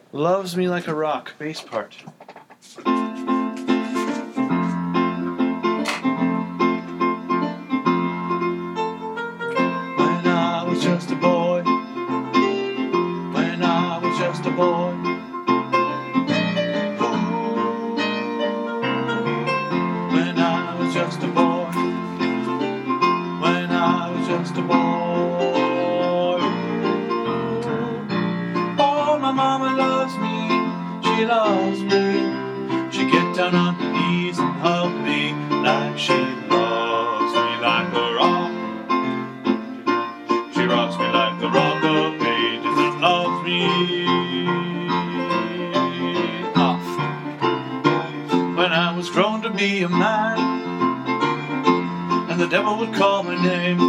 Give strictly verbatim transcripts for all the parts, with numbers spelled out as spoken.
Loves Me Like a Rock, bass part. When I was just a boy, when I was just a boy, when I was just a boy, when I was just a boy. Oh, my mama loves me, she loves me. She get down on her knees and hug me like she loves me like a rock. She rocks me like the rock of ages and loves me. Ah. When I was grown to be a man, and the devil would call my name,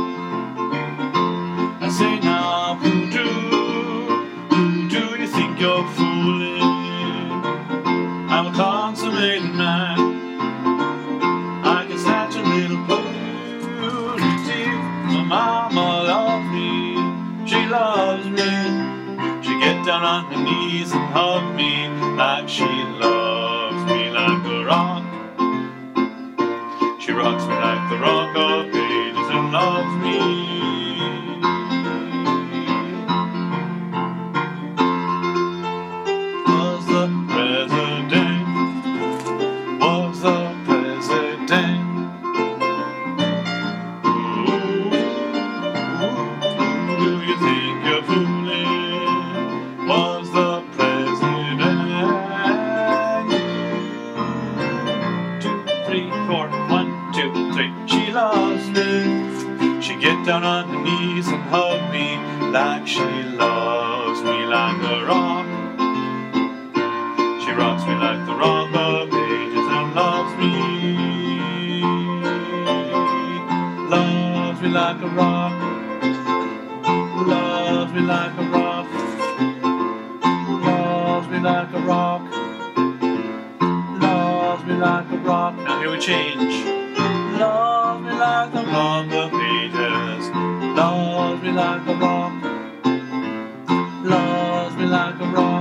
I say now, who do, who do you think you're fooling? I'm a consummated man. I can snatch a little purity. My mama loves me, she loves me. She get down on her knees and hug me like she loves me like a rock. She rocks me like the rock of ages and loves me. Was the president, was the president. Ooh, do you think you're fooling? Was the president. Two, three, four, one, two, three. She loves me. She get down on her knees and hug me like she loves me like a rock. She rocks me like the rock of ages and loves me. Loves me like a rock. Loves me like a rock. Loves me like a rock. Loves me like a rock. Now here we change. Loves me like the rock of ages. Loves me like a rock. Loves me like a rock.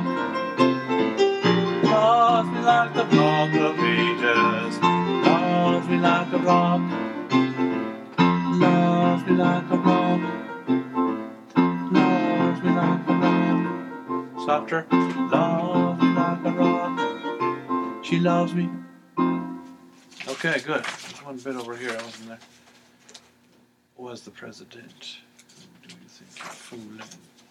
Loves me like the rock of ages. Loves me like a rock. Loves me like a rock. Loves me like a rock. Softer. Loves me like a rock. She loves me. Okay, good. There's one bit over here. I wasn't there. Was the president? Who do you think you're fooling?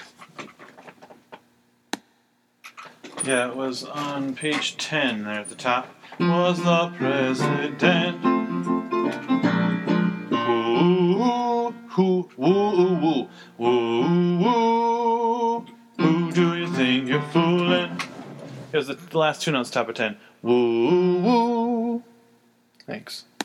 Yeah, it was on page ten there at the top. Was the president? Who, who, woo, woo, woo, woo. Who do you think you're fooling? Here's the last two notes, top of ten. Woo, woo. Thanks.